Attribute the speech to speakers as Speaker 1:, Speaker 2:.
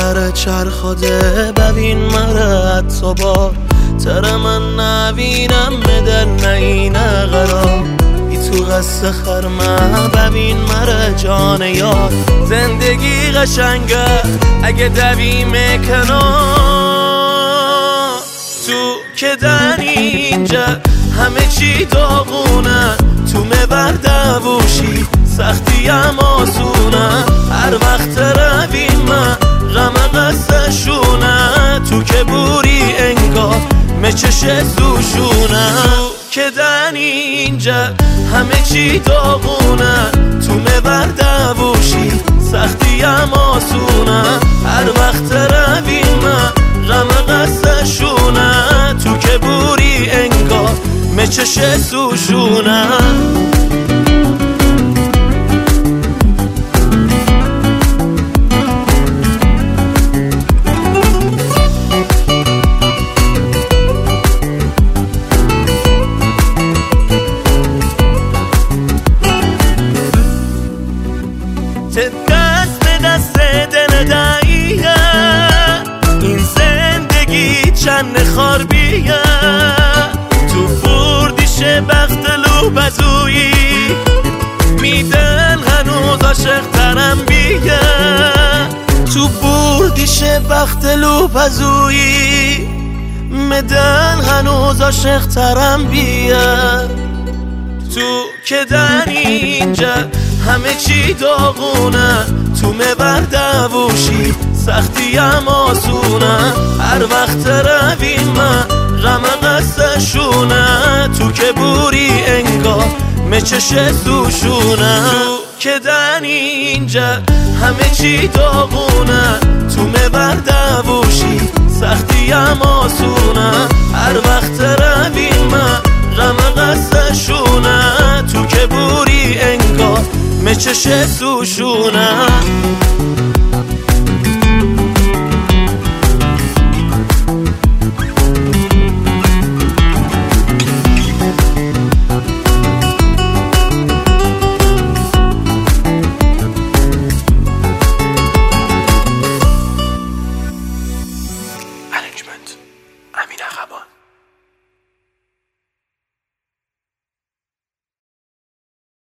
Speaker 1: سر چرخاده ببین مرا حتی بار تر من نبینم بدل نینه قرار ای تو قصه خرمه ببین مرا جان یار زندگی قشنگه اگه دویم کنار تو که در اینجا همه چی داغونه تو مبر دووشی سختی هم آسونه هر وقت رویم غم قصهشونه تو که بوری انگار مچش سوشونه که در اینجا همه چی داغونه تو مبر دووشی سختی هم آسونه هر وقت رویم غم قصهشونه تو که بوری انگار مچش سوشونه دست به دست دل دعیه این زندگی چند خاربیه تو بردیش بخت لوبزویی میدن هنوز عاشق ترم بیه تو بردیش بخت لوبزویی میدن هنوز عاشق ترم بیه تو که در اینجا همه چی داغونه تو مبر دووشی سختی هم آسونه هر وقت رویم غم قصهشونه تو که بوری انگار مچش سوشونه تو که در اینجا همه چی داغونه تو مبر دووشی سختی هم آسونه هر وقت رویم غم قصهشونه تو که بوری انگار مچش سوشونه